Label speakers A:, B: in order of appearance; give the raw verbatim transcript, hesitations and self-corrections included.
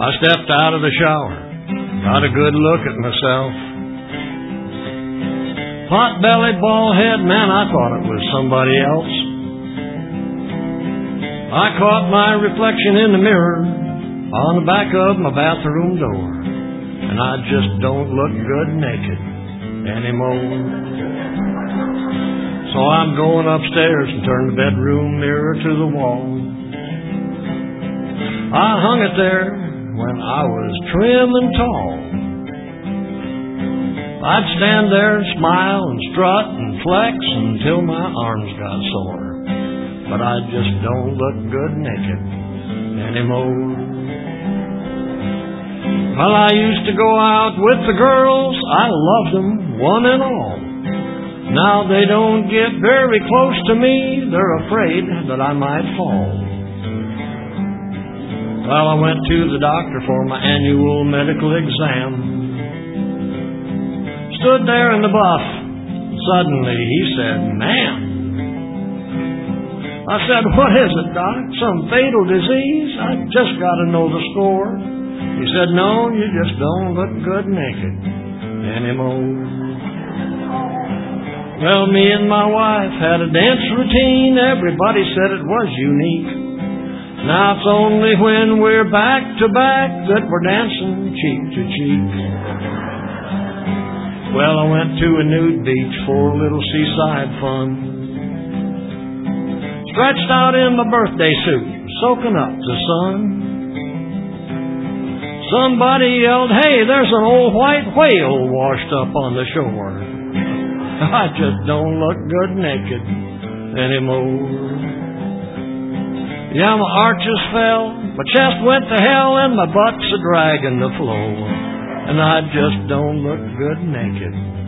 A: I stepped out of the shower, got a good look at myself. Pot-bellied, bald-head, man, I thought it was somebody else. I caught my reflection in the mirror on the back of my bathroom door, and I just don't look good naked anymore. So I'm going upstairs and turn the bedroom mirror to the wall. I hung it there when I was trim and tall. I'd stand there and smile and strut and flex until my arms got sore, but I just don't look good naked anymore. Well, I used to go out with the girls, I loved them, one and all. Now they don't get very close to me, they're afraid that I might fall. Well, I went to the doctor for my annual medical exam. Stood there in the buff. Suddenly he said, "Ma'am." I said, "What is it, Doc? Some fatal disease? I just got to know the score." He said, "No, you just don't look good naked anymore." Well, me and my wife had a dance routine. Everybody said it was unique. Now it's only when we're back to back that we're dancing cheek to cheek. Well, I went to a nude beach for a little seaside fun. Stretched out in my birthday suit, soaking up the sun. Somebody yelled, "Hey, there's an old white whale washed up on the shore." I just don't look good naked anymore. Yeah, my arches fell, my chest went to hell, and my butt's a dragging the floor. And I just don't look good naked